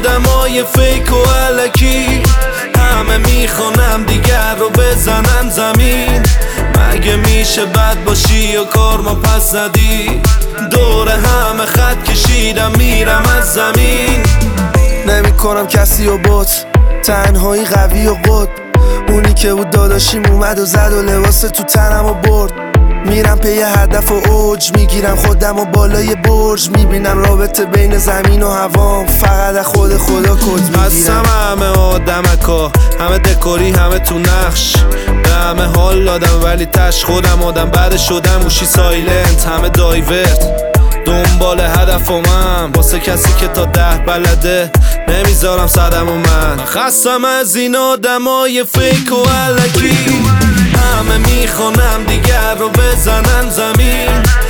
آدمای فیک و علکی همه میخوانم دیگر رو بزنن زمین. مگه میشه بد باشی و کارما پس زدی؟ دور همه خط کشیدم میرم از زمین. نمی کنم کسی و بوت، تنهایی قوی و قد. اونی که بود داداشیم اومد و زد و لباس تو تنم و برد. میرم پی هدف و اوج، میگیرم خودم و بالای برج. میبینم رابطه بین زمین و هوام، فقط از خود خدا کد میگیرم. هستم همه آدمکا، همه دکوری همه تو نقش. به همه حال دادم ولی تش خودم آدم بعد شدم. گوشی سایلنت همه دایورت، دنبال هدفمم واسه کسی که تا 10 بلده. نمیذارم صدم و من خستم از این آدمای فیک و علکی همه میخوانم دیگر رو بزنن زمین.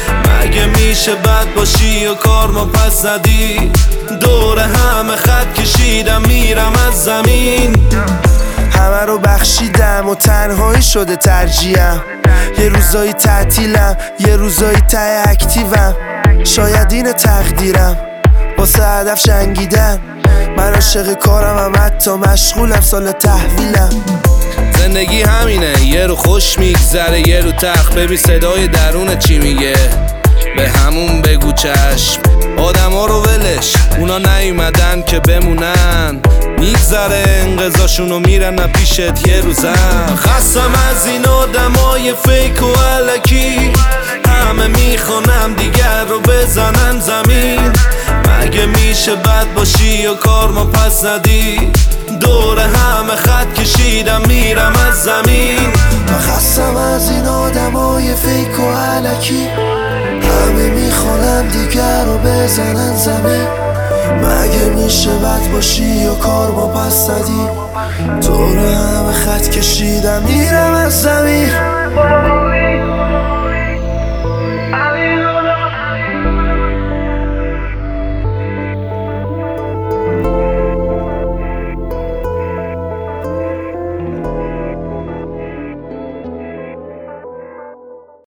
مگه میشه بد باشی و کارما پس زدی؟ دور همه خط کشیدم میرم از زمین. همه رو بخشیدم و تنهایی شده ترجیحم. یه روزایی تعطیلم، یه روزایی ته اکتیوم. شاید این تقدیرم واسه هدف جنگیدن. من عاشق کارم هم حتی مشغولم سال تحویلم. زندگی همینه، یه رو خوش میگذره یه رو تخت. ببین صدای درون چی میگه، به همون بگو چشم. آدم ها رو ولش، اونا نیومدن که بمونن. میگذره انقضاشون و میرن پیشت یه روزم. خستم از این آدمای فیک و علکی همه میخوانم دیگر رو بزنن زمین. مگه میشه بد باشی و کارما پس زدی؟ دور همه خط کشیدم میرم از زمین. من خستم از این آدمای فیک و علکی همه میخوانم دیگر رو بزنن زمین. مگه میشه بد باشی و کارما پس زدی؟ دور همه خط کشیدم میرم از زمین.